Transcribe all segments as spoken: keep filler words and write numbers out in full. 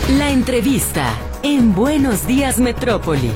La entrevista en Buenos Días Metrópoli.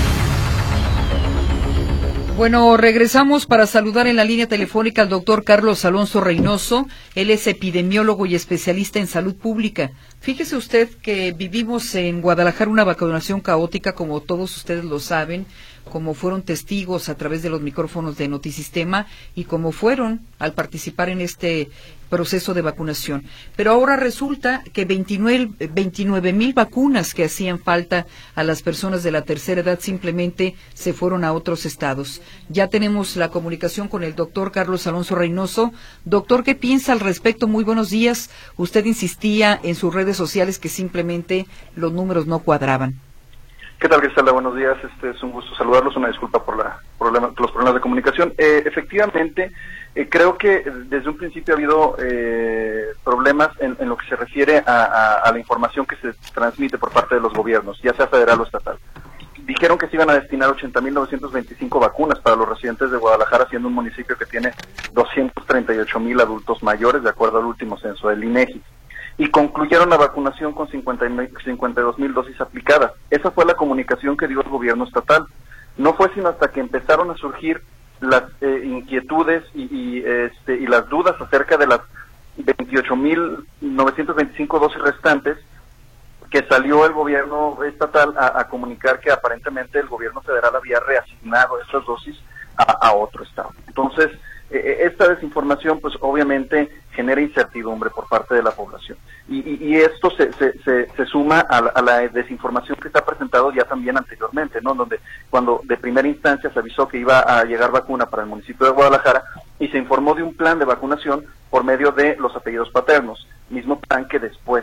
Bueno, regresamos para saludar en la línea telefónica al doctor Carlos Alonso Reynoso. Él es epidemiólogo y especialista en salud pública. Fíjese usted que vivimos en Guadalajara una vacunación caótica, como todos ustedes lo saben, como fueron testigos a través de los micrófonos de Notisistema y como fueron al participar en este proceso de vacunación. Pero ahora resulta que veintinueve mil vacunas que hacían falta a las personas de la tercera edad simplemente se fueron a otros estados. Ya tenemos la comunicación con el doctor Carlos Alonso Reynoso. Doctor, ¿qué piensa al respecto? Muy buenos días. Usted insistía en sus redes sociales que simplemente los números no cuadraban. ¿Qué tal, Griselda? Buenos días. Este es un gusto saludarlos. Una disculpa por la problema, los problemas de comunicación. Eh, efectivamente, eh, creo que desde un principio ha habido eh, problemas en, en lo que se refiere a, a, a la información que se transmite por parte de los gobiernos, ya sea federal o estatal. Dijeron que se iban a destinar ochenta mil novecientos veinticinco vacunas para los residentes de Guadalajara, siendo un municipio que tiene doscientos treinta y ocho mil adultos mayores, de acuerdo al último censo del INEGI. Y concluyeron la vacunación con cincuenta y dos mil dosis aplicadas. Esa fue la comunicación que dio el gobierno estatal. No fue sino hasta que empezaron a surgir las eh, inquietudes y, y, este, y las dudas acerca de las veintiocho mil novecientos veinticinco dosis restantes que salió el gobierno estatal a, a comunicar que aparentemente el gobierno federal había reasignado esas dosis a, a otro estado. Entonces, eh, esta desinformación pues obviamente genera incertidumbre por parte de la población y, y, y esto se, se, se, se suma a la, a la desinformación que se ha presentado ya también anteriormente, ¿no? Donde cuando de primera instancia se avisó que iba a llegar vacuna para el municipio de Guadalajara y se informó de un plan de vacunación por medio de los apellidos paternos, mismo plan que después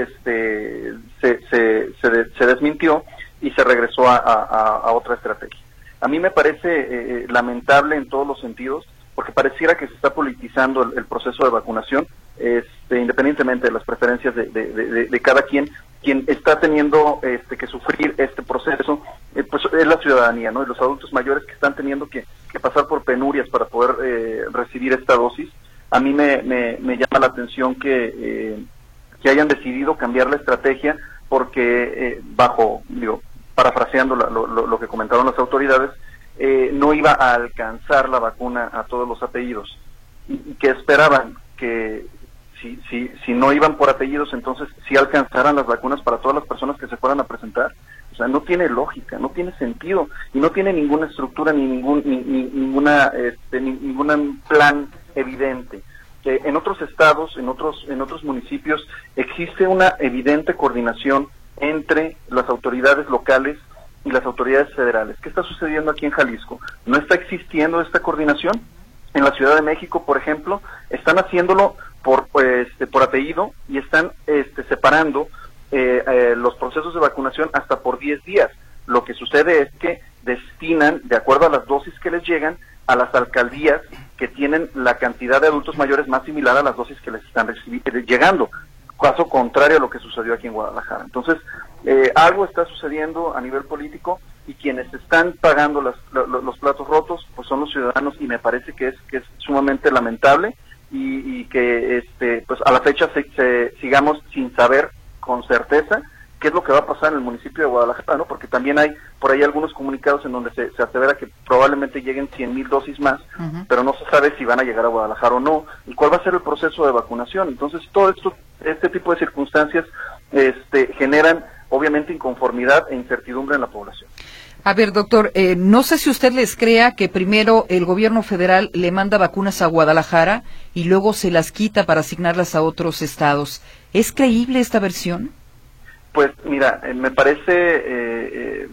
este se, se, se, de, se desmintió y se regresó a, a, a otra estrategia. A mí me parece eh, lamentable en todos los sentidos, porque pareciera que se está politizando el, el proceso de vacunación, este, independientemente de las preferencias de, de, de, de cada quien. Quien está teniendo este, que sufrir este proceso eh, pues es la ciudadanía, ¿no? Y los adultos mayores que están teniendo que, que pasar por penurias para poder eh, recibir esta dosis. A mí me, me, me llama la atención que, eh, que hayan decidido cambiar la estrategia porque eh, bajo, digo, parafraseando la, lo, lo, lo que comentaron las autoridades, Eh, no iba a alcanzar la vacuna a todos los apellidos y, y que esperaban que si, si, si no iban por apellidos, entonces sí alcanzaran las vacunas para todas las personas que se fueran a presentar. O sea, no tiene lógica, no tiene sentido y no tiene ninguna estructura ni ningún ni, ni, ninguna este, ni, ningún plan evidente. Eh, en otros estados, en otros en otros municipios existe una evidente coordinación entre las autoridades locales y las autoridades federales. ¿Qué está sucediendo aquí en Jalisco? ¿No está existiendo esta coordinación? En la Ciudad de México, por ejemplo, están haciéndolo por pues, por apellido y están este, separando eh, eh, los procesos de vacunación hasta por diez días. Lo que sucede es que destinan, de acuerdo a las dosis que les llegan, a las alcaldías que tienen la cantidad de adultos mayores más similar a las dosis que les están llegando. Caso contrario a lo que sucedió aquí en Guadalajara. Entonces, eh, algo está sucediendo a nivel político y quienes están pagando las, lo, los platos rotos pues son los ciudadanos y me parece que es que es sumamente lamentable y, y que este pues a la fecha se, se, sigamos sin saber con certeza qué es lo que va a pasar en el municipio de Guadalajara, ¿no? Porque también hay por ahí algunos comunicados en donde se, se asevera que probablemente lleguen cien mil dosis más, uh-huh. pero no se sabe si van a llegar a Guadalajara o no, y cuál va a ser el proceso de vacunación. Entonces, todo esto, este tipo de circunstancias este, generan, obviamente, inconformidad e incertidumbre en la población. A ver, doctor, eh, no sé si usted les crea que primero el gobierno federal le manda vacunas a Guadalajara y luego se las quita para asignarlas a otros estados. ¿Es creíble esta versión? Pues mira, eh, me parece eh, eh,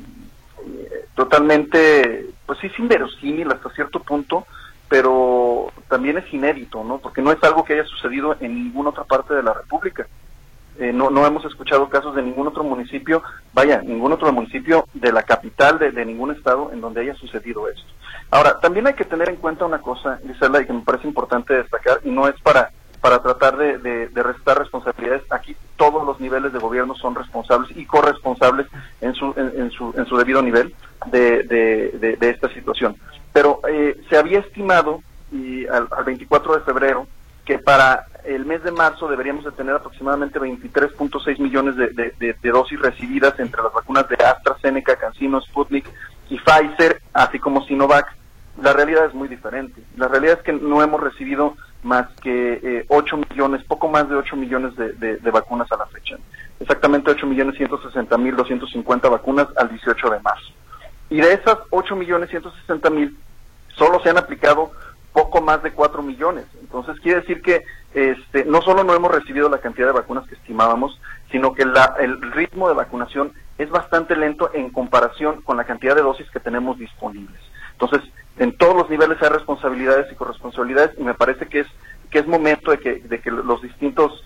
totalmente, pues sí, es inverosímil hasta cierto punto, pero también es inédito, ¿no? Porque no es algo que haya sucedido en ninguna otra parte de la República. Eh, no, no hemos escuchado casos de ningún otro municipio, vaya, ningún otro municipio de la capital de, de ningún estado en donde haya sucedido esto. Ahora, también hay que tener en cuenta una cosa, Griselda, y que me parece importante destacar, y no es para para tratar de, de, de restar responsabilidades. Aquí todos los niveles de gobierno son responsables y corresponsables en su en, en su en su debido nivel de, de, de, de esta situación. Pero eh, se había estimado y al, al veinticuatro de febrero que para el mes de marzo deberíamos de tener aproximadamente veintitrés punto seis millones de, de, de, de dosis recibidas entre las vacunas de AstraZeneca, CanSino, Sputnik y Pfizer, así como Sinovac. La realidad es muy diferente. La realidad es que no hemos recibido más que eh, ocho millones, poco más de ocho millones de, de, de vacunas a la fecha. Exactamente ocho millones ciento sesenta mil doscientos cincuenta vacunas al dieciocho de marzo. Y de esas ocho millones ciento sesenta mil, solo se han aplicado poco más de cuatro millones. Entonces quiere decir que este, no solo no hemos recibido la cantidad de vacunas que estimábamos, sino que la, el ritmo de vacunación es bastante lento en comparación con la cantidad de dosis que tenemos disponibles. Entonces, en todos los niveles hay responsabilidades y corresponsabilidades, y me parece que es que es momento de que de que los distintos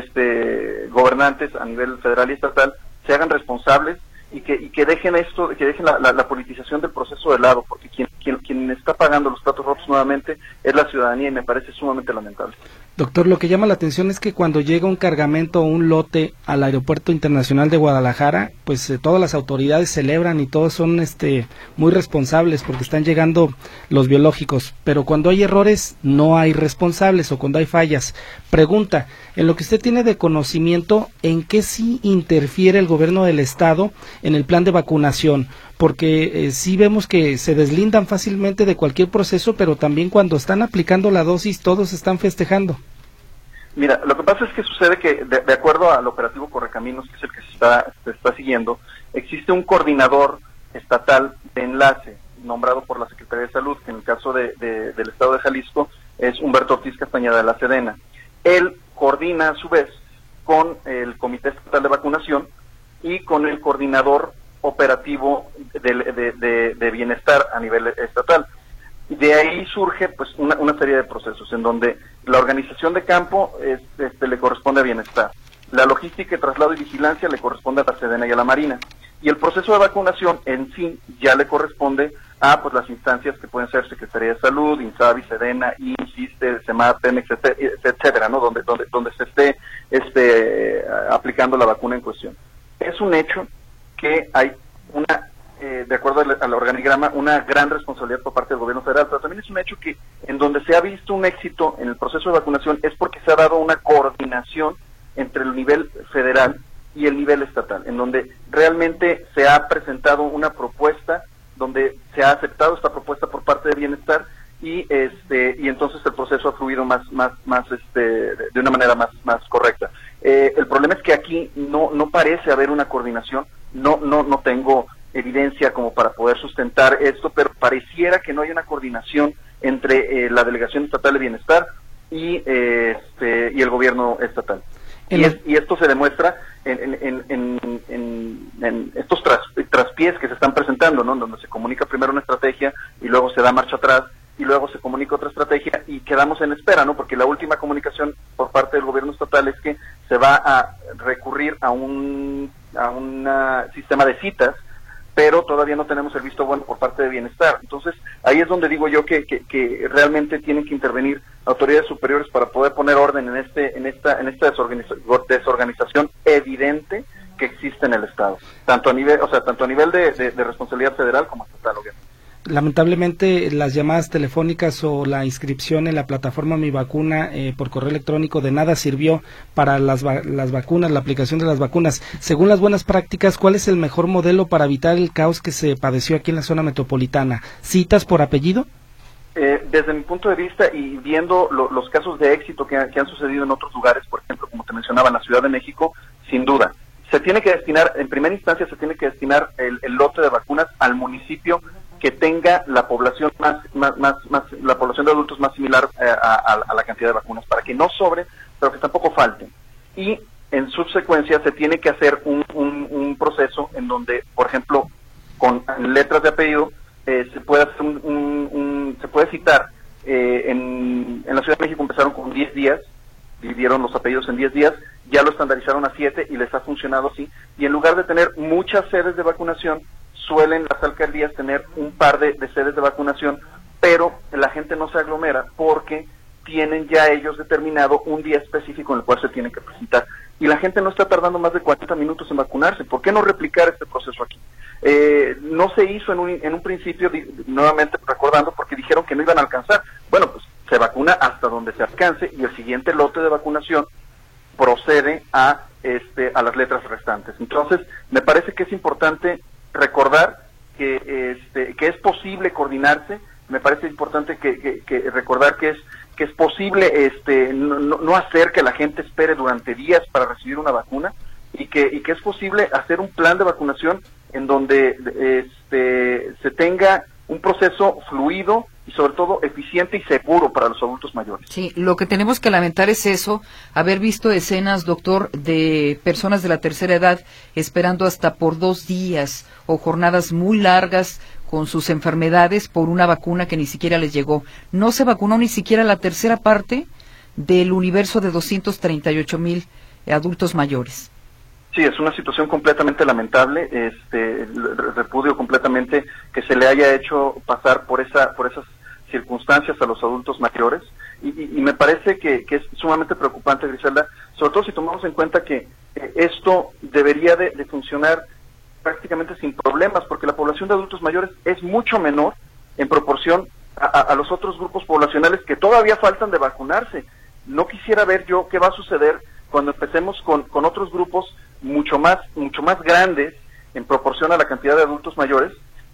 este gobernantes a nivel federal y estatal se hagan responsables y que y que dejen esto, que dejen la, la, la politización del proceso de lado, porque quien, quien quien está pagando los platos rotos nuevamente es la ciudadanía, y me parece sumamente lamentable. Doctor, lo que llama la atención es que cuando llega un cargamento o un lote al Aeropuerto Internacional de Guadalajara, pues eh, todas las autoridades celebran y todos son este muy responsables porque están llegando los biológicos, pero cuando hay errores no hay responsables o cuando hay fallas. Pregunta, en lo que usted tiene de conocimiento, ¿en qué sí interfiere el gobierno del estado en el plan de vacunación? Porque eh, sí vemos que se deslindan fácilmente de cualquier proceso, pero también cuando están aplicando la dosis todos están festejando. Mira, lo que pasa es que sucede que de, de acuerdo al operativo Correcaminos, que es el que se está, se está siguiendo, existe un coordinador estatal de enlace nombrado por la Secretaría de Salud, que en el caso de, de, del estado de Jalisco es Humberto Ortiz Castañeda de la Sedena. Él coordina a su vez con el Comité Estatal de Vacunación y con el coordinador operativo de, de, de, de bienestar a nivel estatal. De ahí surge pues una, una serie de procesos en donde la organización de campo es, este, le corresponde a bienestar, la logística, el traslado y vigilancia le corresponde a la Sedena y a la Marina, y el proceso de vacunación en sí ya le corresponde a pues las instancias que pueden ser Secretaría de Salud, INSABI, Sedena, I N S S, ISSSTE, SEMAR, Pemex, etcétera, ¿no? Donde, donde, donde se esté este, aplicando la vacuna en cuestión. Es un hecho que hay una, eh, de acuerdo al, al organigrama, una gran responsabilidad por parte del gobierno federal, pero también es un hecho que en donde se ha visto un éxito en el proceso de vacunación es porque se ha dado una coordinación entre el nivel federal y el nivel estatal, en donde realmente se ha presentado una propuesta, donde se ha aceptado esta propuesta por parte de bienestar y este y entonces el proceso ha fluido más más más este de, de una manera más más correcta. Eh, el problema es que aquí no no parece haber una coordinación. No, no, no tengo evidencia como para poder sustentar esto, pero pareciera que no hay una coordinación entre eh, la Delegación Estatal de Bienestar y, eh, este, y el gobierno estatal. Y, es, y esto se demuestra en, en, en, en, en estos tras, traspiés que se están presentando, ¿no? Donde se comunica primero una estrategia y luego se da marcha atrás y luego se comunica otra estrategia y quedamos en espera, ¿no? Porque la última comunicación por parte del gobierno estatal es que se va a recurrir a un a un sistema de citas, pero todavía no tenemos el visto bueno por parte de bienestar. Entonces, ahí es donde digo yo que, que, que realmente tienen que intervenir autoridades superiores para poder poner orden en este en esta en esta desorganiza- desorganización evidente que existe en el estado, tanto a nivel, o sea, tanto a nivel de, de, de responsabilidad federal como estatal, obviamente. Lamentablemente las llamadas telefónicas o la inscripción en la plataforma Mi Vacuna eh, por correo electrónico de nada sirvió para las, va las vacunas, la aplicación de las vacunas. Según las buenas prácticas, ¿cuál es el mejor modelo para evitar el caos que se padeció aquí en la zona metropolitana? ¿Citas por apellido? Eh, desde mi punto de vista y viendo lo, los casos de éxito que, que han sucedido en otros lugares, por ejemplo, como te mencionaba, en la Ciudad de México, sin duda, se tiene que destinar, en primera instancia se tiene que destinar el, el lote de vacunas al municipio que tenga la población más, más, más, más la población de adultos más similar eh, a, a, a la cantidad de vacunas, para que no sobre, pero que tampoco falten. Y en subsecuencia se tiene que hacer un, un, un proceso en donde, por ejemplo, con letras de apellido, eh, se puede hacer un, un, un se puede citar, eh, en, en la Ciudad de México empezaron con diez días, dividieron los apellidos en diez días, ya lo estandarizaron a siete y les ha funcionado así, y en lugar de tener muchas sedes de vacunación, suelen las alcaldías tener un par de, de sedes de vacunación, pero la gente no se aglomera porque tienen ya ellos determinado un día específico en el cual se tienen que presentar. Y la gente no está tardando más de cuarenta minutos en vacunarse. ¿Por qué no replicar este proceso aquí? Eh, no se hizo en un, en un principio, di, nuevamente recordando, porque dijeron que no iban a alcanzar. Bueno, pues se vacuna hasta donde se alcance y el siguiente lote de vacunación procede a este a las letras restantes. Entonces, me parece que es importante recordar que este que es posible coordinarse, me parece importante que, que, que recordar que es que es posible este no, no hacer que la gente espere durante días para recibir una vacuna y que y que es posible hacer un plan de vacunación en donde este se tenga un proceso fluido y sobre todo eficiente y seguro para los adultos mayores. Sí, lo que tenemos que lamentar es eso, haber visto escenas, doctor, de personas de la tercera edad esperando hasta por dos días o jornadas muy largas con sus enfermedades por una vacuna que ni siquiera les llegó. No se vacunó ni siquiera la tercera parte del universo de doscientos treinta y ocho mil adultos mayores. Sí, es una situación completamente lamentable. Este, repudio completamente que se le haya hecho pasar por esa, por esas circunstancias a los adultos mayores y, y, y me parece que, que es sumamente preocupante, Griselda, sobre todo si tomamos en cuenta que eh, esto debería de, de funcionar prácticamente sin problemas, porque la población de adultos mayores es mucho menor en proporción a, a, a los otros grupos poblacionales que todavía faltan de vacunarse. No quisiera ver yo qué va a suceder cuando empecemos con, con otros grupos mucho más mucho más grandes en proporción a la cantidad de adultos mayores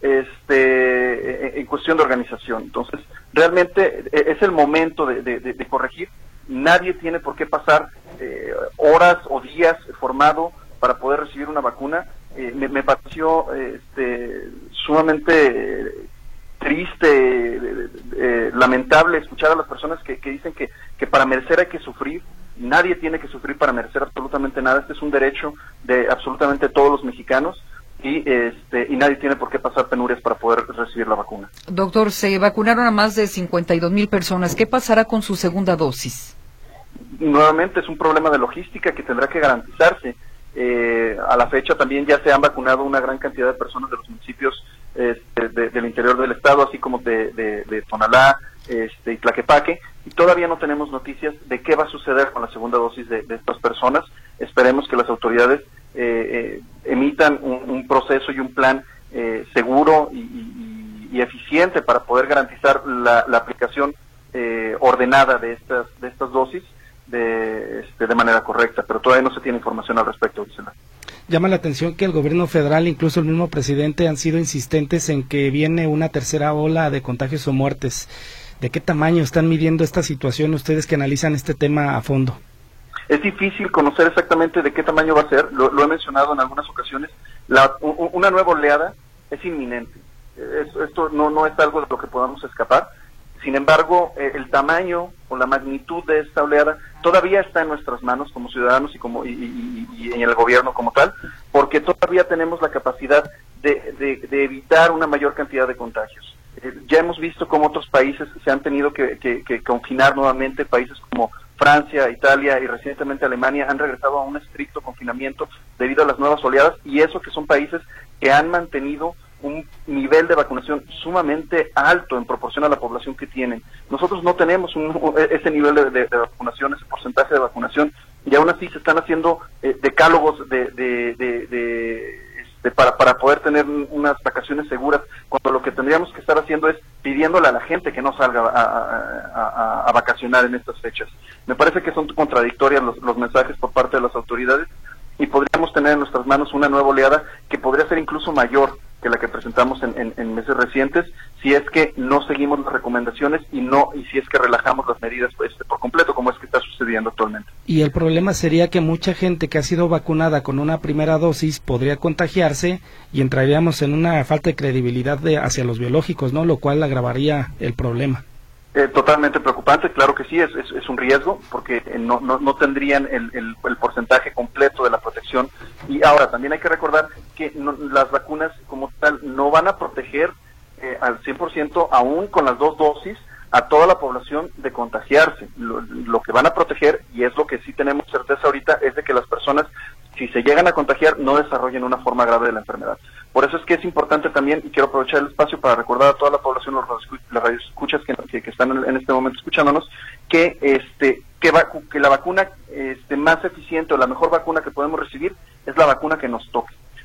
este en cuestión de organización. Entonces, realmente es el momento de, de, de corregir. Nadie tiene por qué pasar eh, horas o días formado para poder recibir una vacuna. Eh, me, me pareció este, sumamente eh, triste, eh, eh, lamentable escuchar a las personas que, que dicen que, que para merecer hay que sufrir. Nadie tiene que sufrir para merecer absolutamente nada. Este es un derecho de absolutamente todos los mexicanos y este y nadie tiene por qué pasar penurias para poder recibir la vacuna. Doctor, se vacunaron a más de cincuenta y dos mil personas. ¿Qué pasará con su segunda dosis? Nuevamente es un problema de logística que tendrá que garantizarse. Eh, a la fecha también ya se han vacunado una gran cantidad de personas de los municipios este, de, del interior del estado, así como de, de, de Tonalá este, y Tlaquepaque, y todavía no tenemos noticias de qué va a suceder con la segunda dosis de, de estas personas. Esperemos que las autoridades eh, eh, emitan un, un proceso y un plan eh, seguro y, y, y eficiente para poder garantizar la, la aplicación eh, ordenada de estas de estas dosis de, este, de manera correcta, pero todavía no se tiene información al respecto, Gisela. Llama la atención que el gobierno federal, incluso el mismo presidente, han sido insistentes en que viene una tercera ola de contagios o muertes. ¿De qué tamaño están midiendo esta situación ustedes que analizan este tema a fondo? Es difícil conocer exactamente de qué tamaño va a ser, lo, lo he mencionado en algunas ocasiones. La, u, una nueva oleada es inminente. Es, esto no, no es algo de lo que podamos escapar. Sin embargo, eh, el tamaño o la magnitud de esta oleada todavía está en nuestras manos como ciudadanos y como y, y, y en el gobierno como tal, porque todavía tenemos la capacidad de, de, de evitar una mayor cantidad de contagios. Eh, ya hemos visto cómo otros países se han tenido que, que, que confinar nuevamente, países como Francia, Italia y recientemente Alemania han regresado a un estricto confinamiento debido a las nuevas oleadas, y eso que son países que han mantenido un nivel de vacunación sumamente alto en proporción a la población que tienen. Nosotros no tenemos un, ese nivel de, de, de vacunación, ese porcentaje de vacunación, y aún así se están haciendo eh, decálogos de, de, de, de, de para, para poder tener unas vacaciones seguras, cuando lo que tendríamos que estar haciendo es pidiéndole a la gente que no salga a, a, a, a vacacionar en estas fechas. Me parece que son contradictorias los, los mensajes por parte de las autoridades, y podríamos tener en nuestras manos una nueva oleada que podría ser incluso mayor que la que presentamos en, en, en meses recientes, si es que no seguimos las recomendaciones y no y si es que relajamos las medidas pues, por completo, como es que está sucediendo actualmente. Y el problema sería que mucha gente que ha sido vacunada con una primera dosis podría contagiarse y entraríamos en una falta de credibilidad de, hacia los biológicos, ¿no? Lo cual agravaría el problema. Eh, totalmente preocupante, claro que sí, es, es, es un riesgo, porque eh, no, no, no tendrían el, el, el porcentaje completo de la protección. Y ahora, también hay que recordar que no, las vacunas como tal no van a proteger eh, al cien por ciento, aún con las dos dosis, a toda la población de contagiarse. Lo, lo que van a proteger, y es lo que sí tenemos certeza ahorita, es de que las personas, si se llegan a contagiar, no desarrollen una forma grave de la enfermedad. Por eso es que es importante también, y quiero aprovechar el espacio para recordar a toda la población, los las radioescuchas que, que, que están en este momento escuchándonos, que este que, va, que la vacuna este, más eficiente o la mejor vacuna que podemos recibir es la vacuna que nos toque.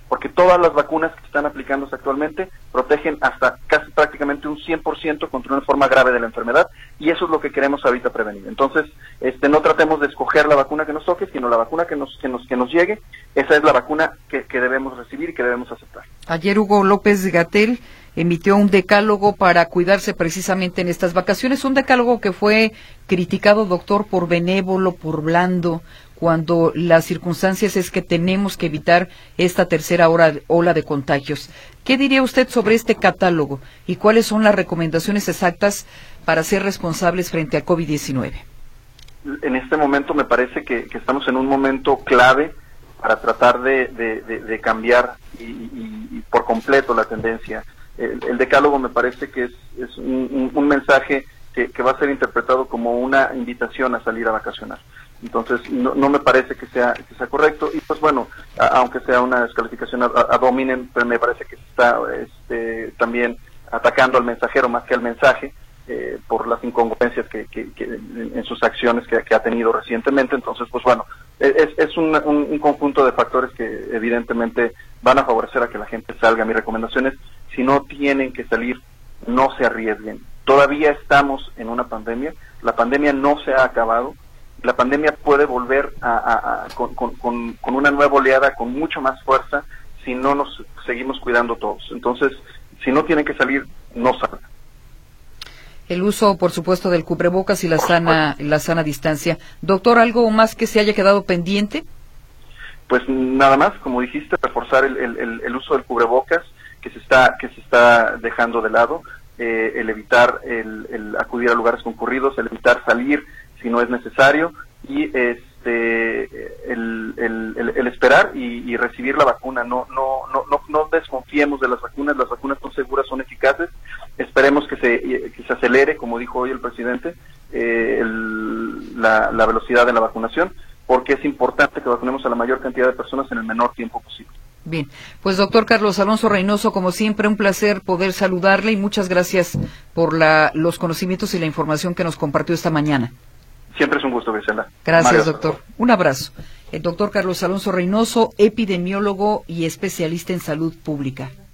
porque todas las vacunas que están aplicándose actualmente protegen hasta casi prácticamente un cien por ciento contra una forma grave de la enfermedad, y eso es lo que queremos ahorita prevenir. Entonces, este, no tratemos de escoger la vacuna que nos toque, sino la vacuna que nos que nos que nos llegue. Esa es la vacuna que, que debemos recibir y que debemos aceptar. Ayer Hugo López-Gatell emitió un decálogo para cuidarse precisamente en estas vacaciones, un decálogo que fue criticado, doctor, por benévolo, por blando, cuando las circunstancias es que tenemos que evitar esta tercera hora, ola de contagios. ¿Qué diría usted sobre este catálogo y cuáles son las recomendaciones exactas para ser responsables frente al COVID diecinueve? En este momento me parece que, que estamos en un momento clave para tratar de, de, de, de cambiar y, y, y por completo la tendencia. El, el decálogo me parece que es, es un, un, un mensaje que, que va a ser interpretado como una invitación a salir a vacacionar. Entonces no, no me parece que sea que sea correcto, y pues bueno, a, aunque sea una descalificación ad, ad hominem, pero me parece que se está este, también atacando al mensajero más que al mensaje, eh, por las incongruencias que, que, que en, en sus acciones que, que ha tenido recientemente. Entonces pues bueno, es, es un, un, un conjunto de factores que evidentemente van a favorecer a que la gente salga. Mi recomendación es, si no tienen que salir, no se arriesguen. Todavía estamos en una pandemia, la pandemia no se ha acabado, la pandemia puede volver a, a, a, con, con, con una nueva oleada con mucho más fuerza si no nos seguimos cuidando todos. Entonces, si no tienen que salir, no salgan. El uso, por supuesto, del cubrebocas y la sana, la sana distancia. Doctor, ¿algo más que se haya quedado pendiente? Pues nada más, como dijiste, reforzar el, el, el uso del cubrebocas que se está que se está dejando de lado, eh, el evitar el, el acudir a lugares concurridos, el evitar salir si no es necesario, y este el, el, el, el esperar y, y recibir la vacuna. No no no no no desconfiemos de las vacunas. Las vacunas son seguras, son eficaces. Esperemos que se que se acelere, como dijo hoy el presidente, eh, el, la, la velocidad de la vacunación, porque es importante que vacunemos a la mayor cantidad de personas en el menor tiempo posible. Bien, pues doctor Carlos Alonso Reynoso, como siempre, un placer poder saludarle y muchas gracias por la, los conocimientos y la información que nos compartió esta mañana. Siempre es un gusto, Gisela. Gracias, Mario. Doctor. Un abrazo. El doctor Carlos Alonso Reynoso, epidemiólogo y especialista en salud pública.